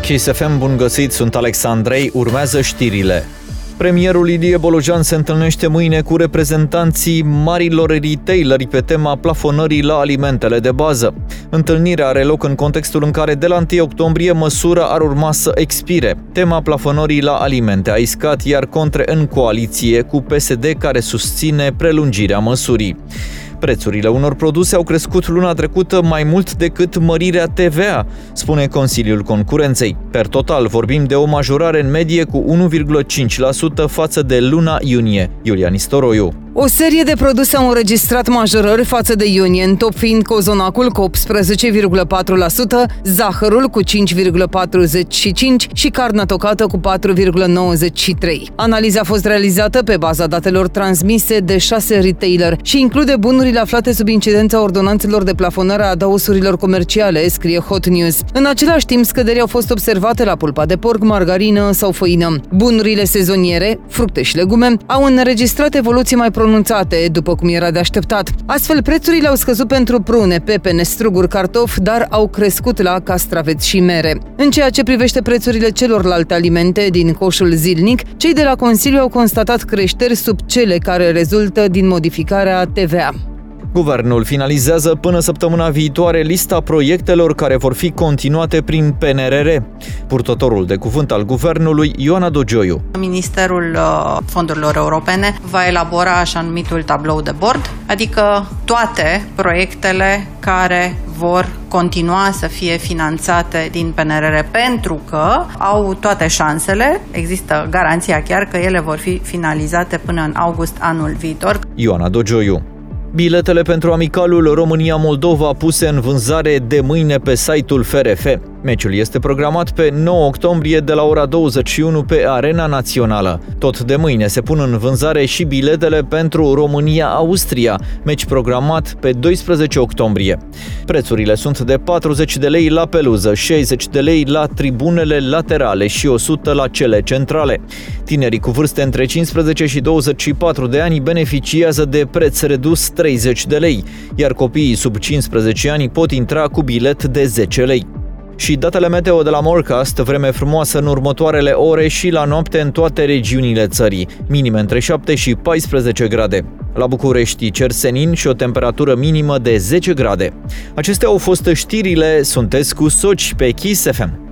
Kiss FM, bun găsit, sunt Alexandrei, urmează știrile. Premierul Ilie Bolojan se întâlnește mâine cu reprezentanții marilor retaileri pe tema plafonării la alimentele de bază. Întâlnirea are loc în contextul în care de la 1 octombrie măsura ar urma să expire. Tema plafonării la alimente a iscat, iar Contre în coaliție cu PSD, care susține prelungirea măsurii. Prețurile unor produse au crescut luna trecută mai mult decât mărirea TVA, spune Consiliul Concurenței. Per total, vorbim de o majorare în medie cu 1,5% față de luna iunie. Iulia Nistoroiu. O serie de produse au înregistrat majorări față de iunie, în top fiind cozonacul cu 18,4%, zahărul cu 5,45% și carnea tocată cu 4,93%. Analiza a fost realizată pe baza datelor transmise de 6 retaileri și include bunurile aflate sub incidența ordonanțelor de plafonare a adausurilor comerciale, scrie Hot News. În același timp, scăderii au fost observate la pulpa de porc, margarină sau făină. Bunurile sezoniere, fructe și legume, au înregistrat evoluții mai pronunțate, după cum era de așteptat. Astfel, prețurile au scăzut pentru prune, pepene, struguri, cartofi, dar au crescut la castraveți și mere. În ceea ce privește prețurile celorlalte alimente din coșul zilnic, cei de la Consiliu au constatat creșteri sub cele care rezultă din modificarea TVA. Guvernul finalizează până săptămâna viitoare lista proiectelor care vor fi continuate prin PNRR. Purtătorul de cuvânt al guvernului, Ioana Dogioiu. Ministerul Fondurilor Europene va elabora așa numitul tablou de bord, adică toate proiectele care vor continua să fie finanțate din PNRR, pentru că au toate șansele, există garanția chiar că ele vor fi finalizate până în august anul viitor. Ioana Dogioiu. Biletele pentru amicalul România-Moldova puse în vânzare de mâine pe site-ul FRF. Meciul este programat pe 9 octombrie de la ora 21 pe Arena Națională. Tot de mâine se pun în vânzare și biletele pentru România-Austria, meci programat pe 12 octombrie. Prețurile sunt de 40 de lei la peluză, 60 de lei la tribunele laterale și 100 la cele centrale. Tinerii cu vârste între 15 și 24 de ani beneficiază de preț redus 30 de lei, iar copiii sub 15 ani pot intra cu bilet de 10 lei. Și datele meteo de la Morecast, vreme frumoasă în următoarele ore și la noapte în toate regiunile țării, minime între 7 și 14 grade. La București, cer senin și o temperatură minimă de 10 grade. Acestea au fost știrile, sunteți cu Soci pe Kiss FM.